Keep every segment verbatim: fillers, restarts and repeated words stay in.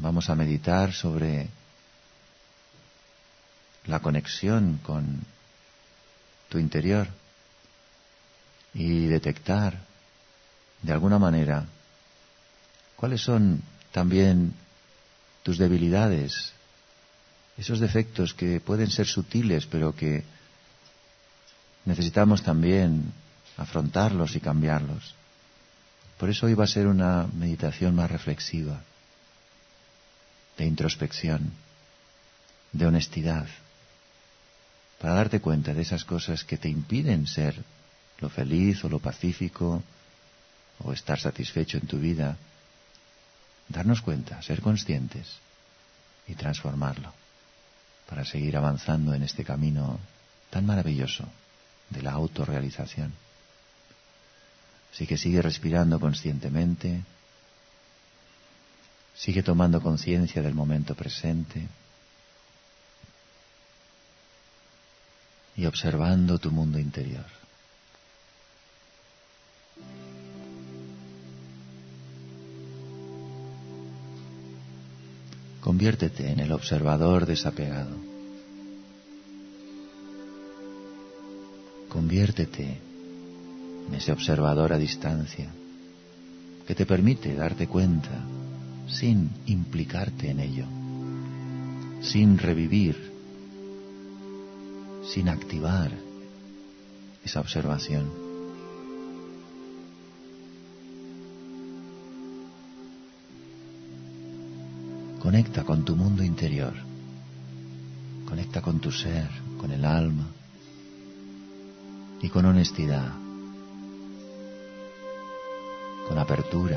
vamos a meditar sobre la conexión con tu interior y detectar de alguna manera cuáles son también tus debilidades, esos defectos que pueden ser sutiles pero que necesitamos también afrontarlos y cambiarlos. Por eso hoy va a ser una meditación más reflexiva, de introspección, de honestidad, para darte cuenta de esas cosas que te impiden ser lo feliz o lo pacífico o estar satisfecho en tu vida. Darnos cuenta, ser conscientes y transformarlo para seguir avanzando en este camino tan maravilloso de la autorrealización. Así que sigue respirando conscientemente, sigue tomando conciencia del momento presente y observando tu mundo interior. Conviértete en el observador desapegado. Conviértete en ese observador a distancia que te permite darte cuenta sin implicarte en ello, sin revivir, sin activar esa observación. Conecta con tu mundo interior, conecta con tu ser, con el alma y con honestidad, con apertura,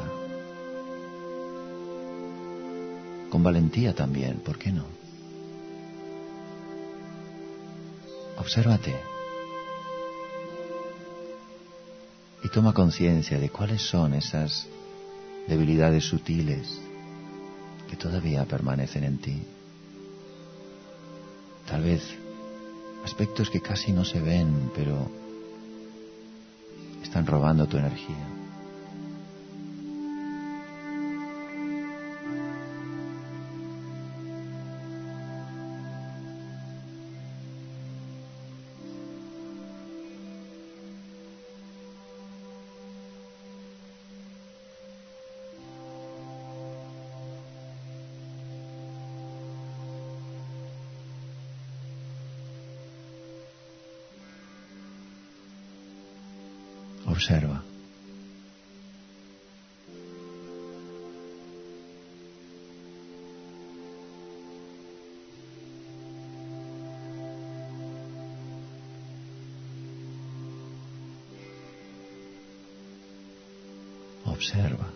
con valentía también, ¿por qué no? Obsérvate y toma conciencia de cuáles son esas debilidades sutiles que todavía permanecen en ti. Tal vez aspectos que casi no se ven, pero están robando tu energía. Observa. Observa.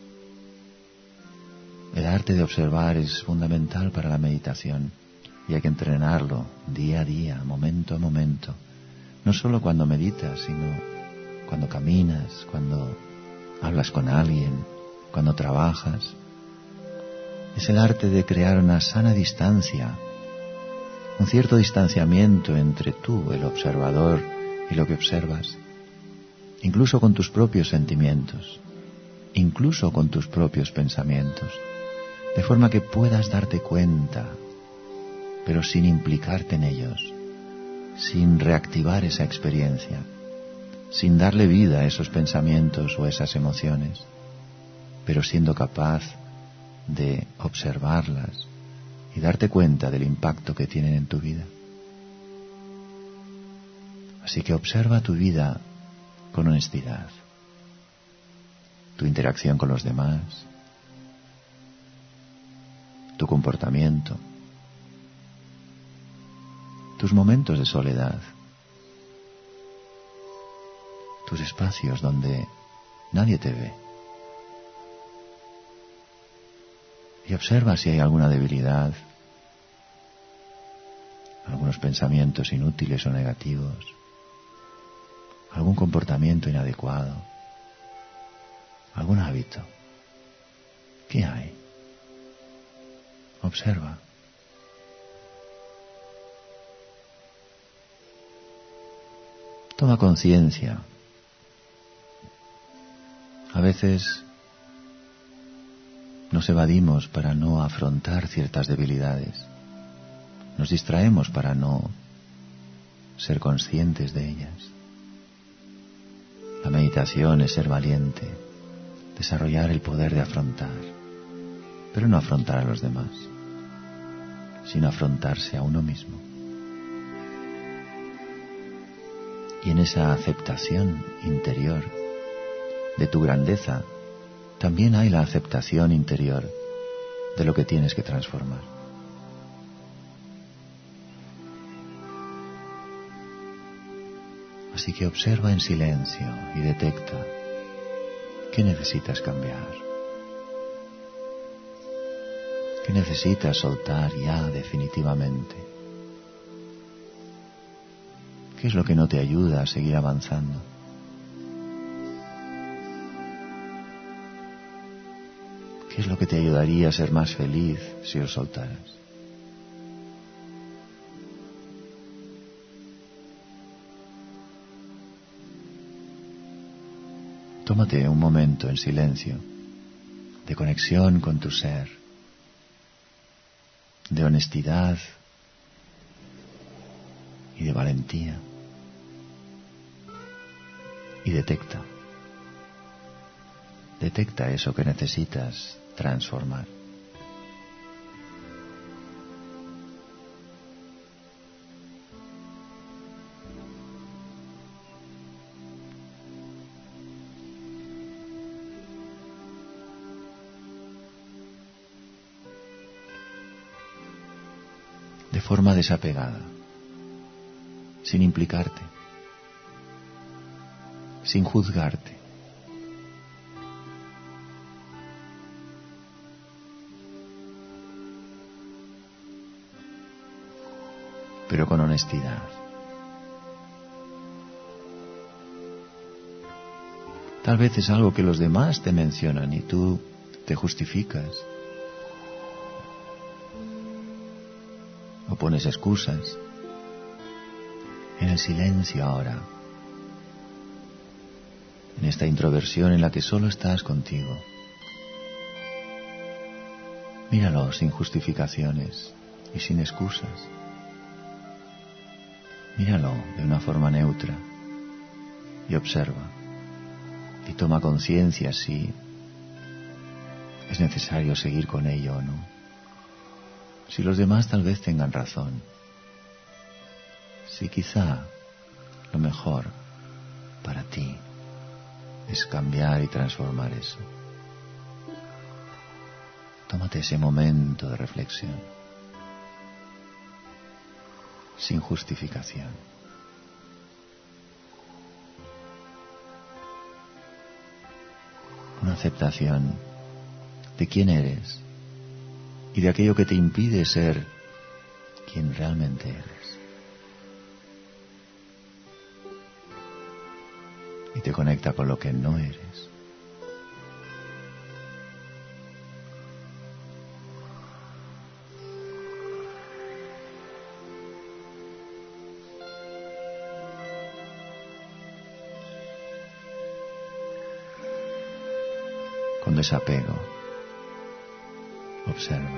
El arte de observar es fundamental para la meditación y hay que entrenarlo día a día, momento a momento. No solo cuando meditas, sino cuando caminas, cuando hablas con alguien, cuando trabajas. Es el arte de crear una sana distancia, un cierto distanciamiento entre tú, el observador, y lo que observas, incluso con tus propios sentimientos, incluso con tus propios pensamientos, de forma que puedas darte cuenta, pero sin implicarte en ellos, sin reactivar esa experiencia, sin darle vida a esos pensamientos o esas emociones, pero siendo capaz de observarlas y darte cuenta del impacto que tienen en tu vida. Así que observa tu vida con honestidad, tu interacción con los demás, tu comportamiento, tus momentos de soledad, tus espacios donde nadie te ve. Y observa si hay alguna debilidad, algunos pensamientos inútiles o negativos, algún comportamiento inadecuado, algún hábito. ¿Qué hay? Observa. Toma conciencia. A veces Nos evadimos para no afrontar ciertas debilidades. Nos distraemos para no ser conscientes de ellas. La meditación es ser valiente, desarrollar el poder de afrontar, pero no afrontar a los demás, sino afrontarse a uno mismo. Y en esa aceptación interior de tu grandeza, también hay la aceptación interior de lo que tienes que transformar. Así que observa en silencio y detecta qué necesitas cambiar, qué necesitas soltar ya definitivamente, qué es lo que no te ayuda a seguir avanzando. ¿Qué es lo que te ayudaría a ser más feliz si lo soltaras? Tómate un momento en silencio, de conexión con tu ser, de honestidad y de valentía. Y detecta, detecta eso que necesitas transformar. De forma desapegada, sin implicarte, sin juzgarte. Pero con honestidad. Tal vez es algo que los demás te mencionan y tú te justificas o pones excusas. En el silencio ahora, en esta introversión en la que solo estás contigo, míralo sin justificaciones y sin excusas. Míralo de una forma neutra y observa y toma conciencia si es necesario seguir con ello o no. Si los demás tal vez tengan razón, si quizá lo mejor para ti es cambiar y transformar eso. Tómate ese momento de reflexión, sin justificación. Una aceptación de quién eres y de aquello que te impide ser quien realmente eres. Y te conecta con lo que no eres. Con desapego, observa.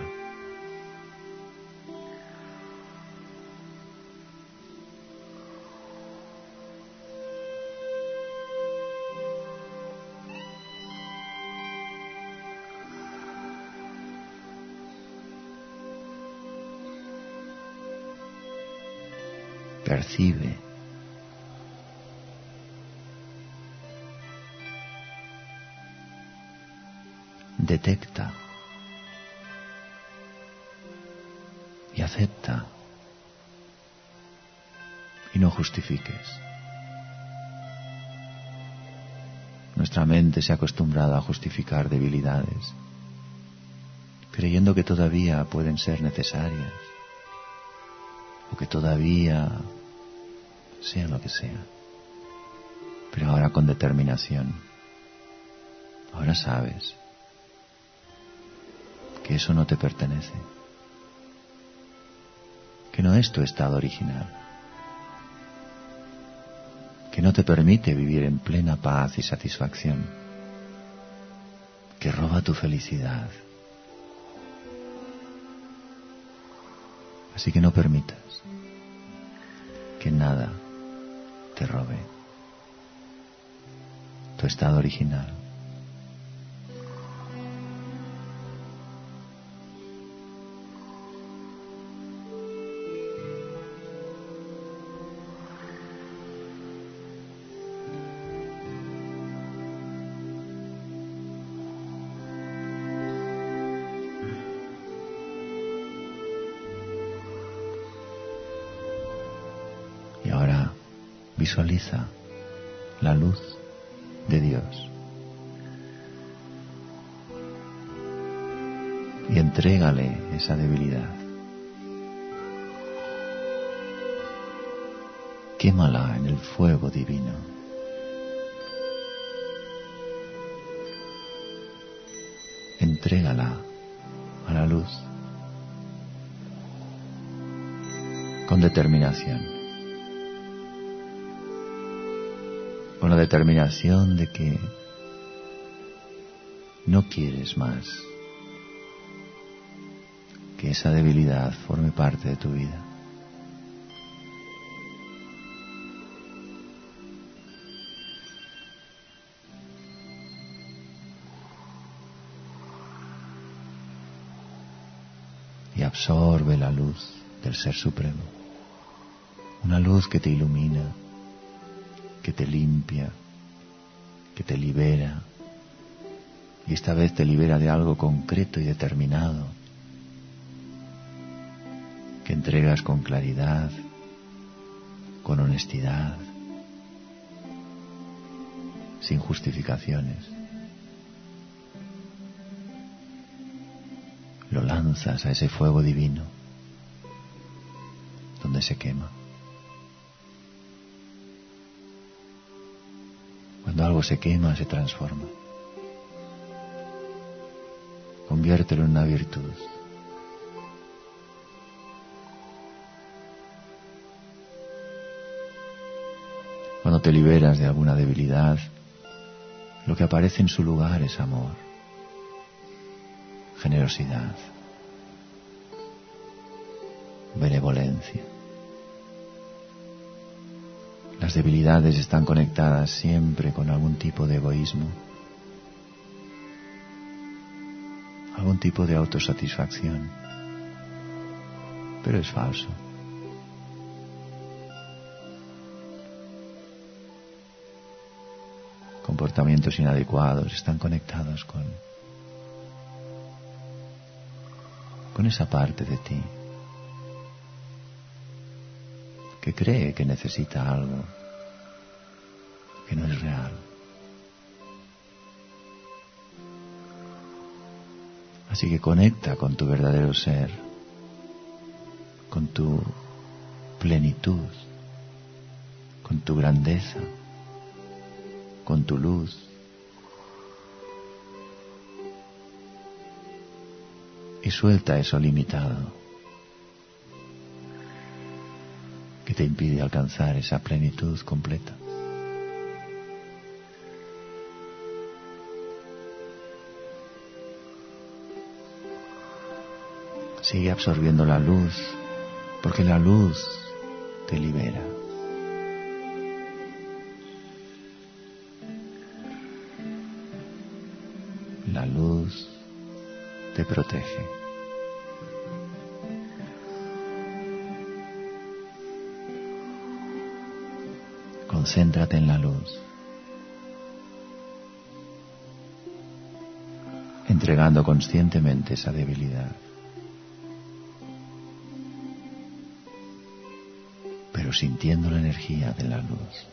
Percibe. Detecta. Y acepta. Y no justifiques. Nuestra mente se ha acostumbrado a justificar debilidades, creyendo que todavía pueden ser necesarias, o que todavía sea lo que sea. Pero ahora con determinación. Ahora sabes que eso no te pertenece, que no es tu estado original, que no te permite vivir en plena paz y satisfacción, que roba tu felicidad Así que no permitas que nada te robe tu estado original. Y ahora visualiza la luz de Dios y entrégale esa debilidad. Quémala en el fuego divino. Entrégala a la luz con determinación. Con la determinación de que no quieres más que esa debilidad forme parte de tu vida. Y absorbe la luz del Ser Supremo, una luz que te ilumina, que te limpia, que te libera, y esta vez te libera de algo concreto y determinado, que entregas con claridad, con honestidad, sin justificaciones. Lo lanzas a ese fuego divino, donde se quema. Cuando algo se quema, se transforma. Conviértelo en una virtud. Cuando te liberas de alguna debilidad, lo que aparece en su lugar es amor, generosidad, benevolencia. Las debilidades están conectadas siempre con algún tipo de egoísmo, algún tipo de autosatisfacción, pero es falso. Comportamientos inadecuados están conectados con, con esa parte de ti que cree que necesita algo que no es real. Así que conecta con tu verdadero ser, con tu plenitud, con tu grandeza, con tu luz. Y suelta eso limitado que te impide alcanzar esa plenitud completa. Sigue absorbiendo la luz, porque la luz te libera. La luz te protege. Concéntrate en la luz, entregando conscientemente esa debilidad, pero sintiendo la energía de la luz.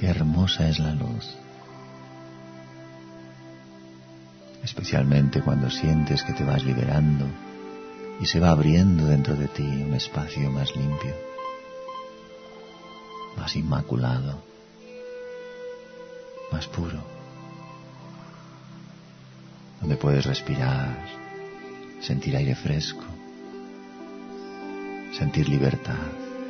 Qué hermosa es la luz, especialmente cuando sientes que te vas liberando y se va abriendo dentro de ti un espacio más limpio, más inmaculado, más puro, donde puedes respirar, sentir aire fresco, sentir libertad,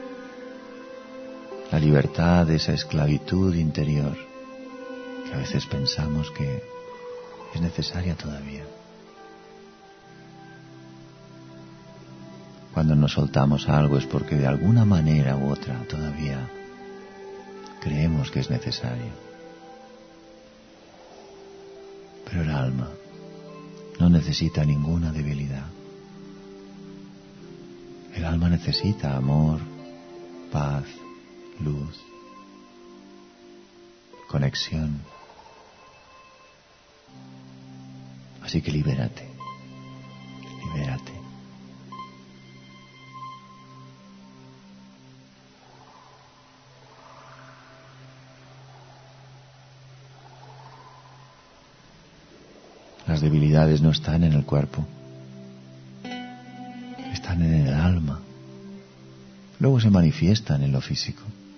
la libertad de esa esclavitud interior que a veces pensamos que es necesaria todavía. Cuando nos soltamos algo es porque de alguna manera u otra todavía creemos que es necesario. Pero el alma no necesita ninguna debilidad. El alma necesita amor, paz, luz, conexión. Así que libérate, libérate. Las debilidades no están en el cuerpo, están en el alma. Luego se manifiestan en lo físico.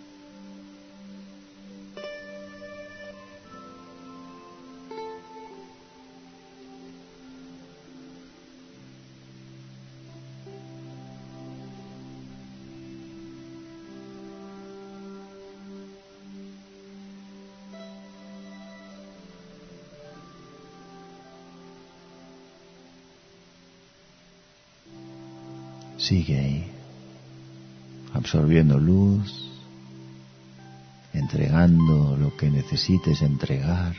Sigue ahí, absorbiendo luz, entregando lo que necesites entregar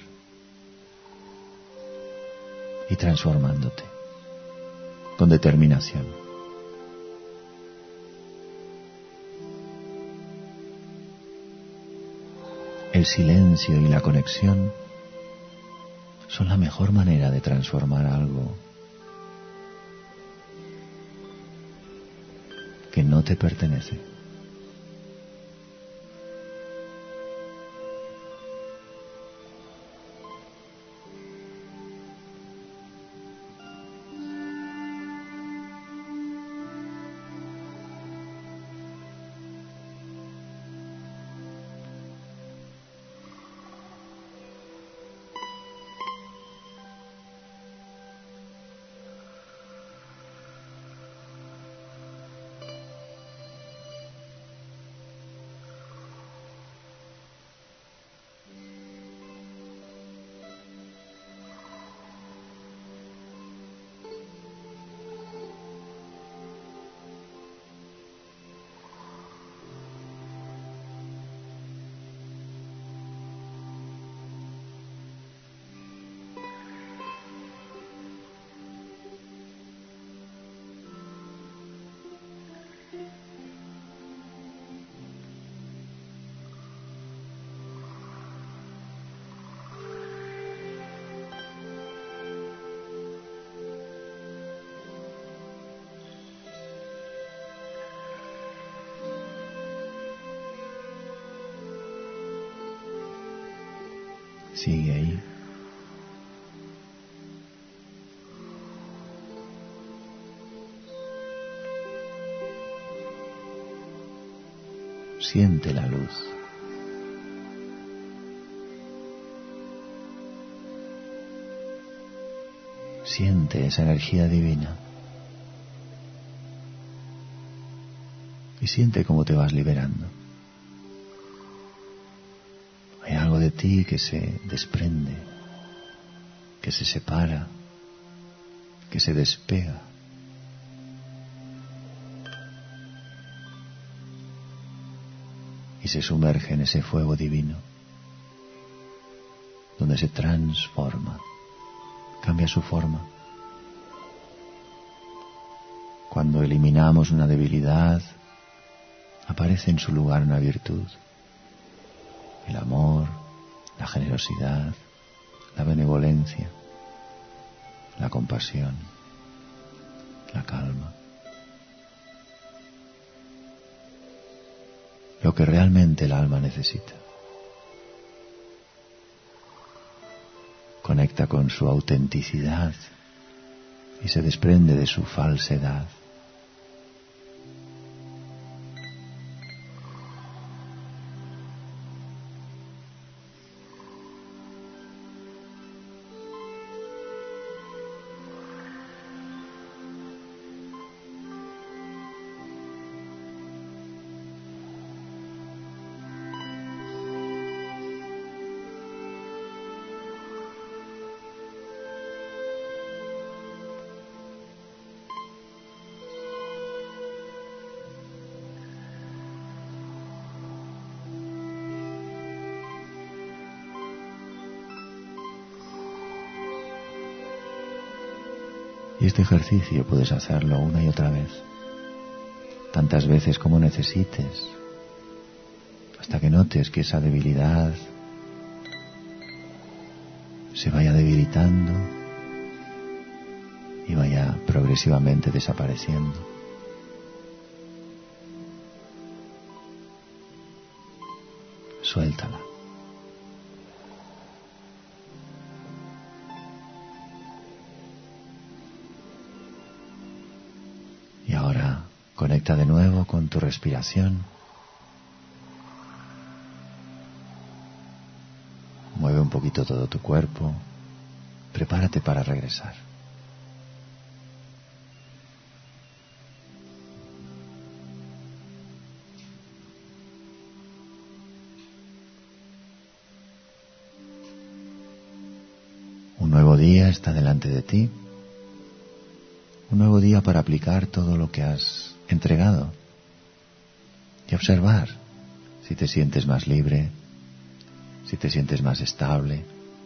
y transformándote con determinación. El silencio y la conexión son la mejor manera de transformar algo que no te pertenece. Sigue ahí. Siente la luz. Siente esa energía divina. Y siente cómo te vas liberando. Hay algo de ti que se desprende, que se separa, que se despega. Y se sumerge en ese fuego divino, donde se transforma, cambia su forma. Cuando eliminamos una debilidad, aparece en su lugar una virtud. El amor, la generosidad, la benevolencia, la compasión, la calma. Lo que realmente el alma necesita. conecta con su autenticidad y se desprende de su falsedad. Y este ejercicio puedes hacerlo una y otra vez, tantas veces como necesites, hasta que notes que esa debilidad se vaya debilitando y vaya progresivamente desapareciendo. Suéltala. Y ahora conecta de nuevo con tu respiración. Mueve un poquito todo tu cuerpo. Prepárate para regresar. Un nuevo día está delante de ti. Un nuevo día para aplicar todo lo que has entregado y observar si te sientes más libre, si te sientes más estable.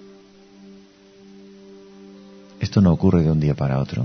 Esto no ocurre de un día para otro.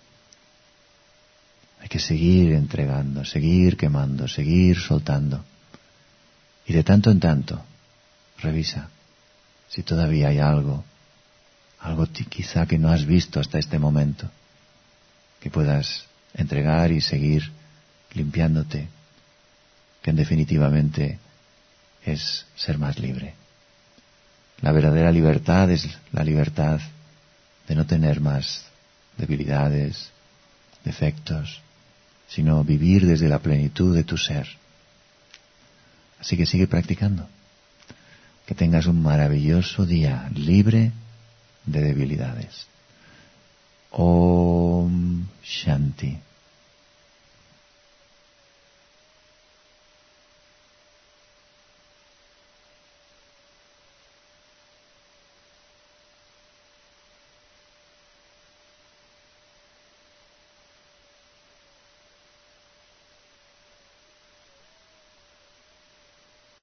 Hay que seguir entregando, seguir quemando, seguir soltando. Y de tanto en tanto, revisa si todavía hay algo, algo quizá que no has visto hasta este momento, que puedas entregar y seguir limpiándote, que en definitivamente es ser más libre. La verdadera libertad es la libertad de no tener más debilidades, defectos, sino vivir desde la plenitud de tu ser. Así que sigue practicando. Que tengas un maravilloso día libre de debilidades. Om Shanti.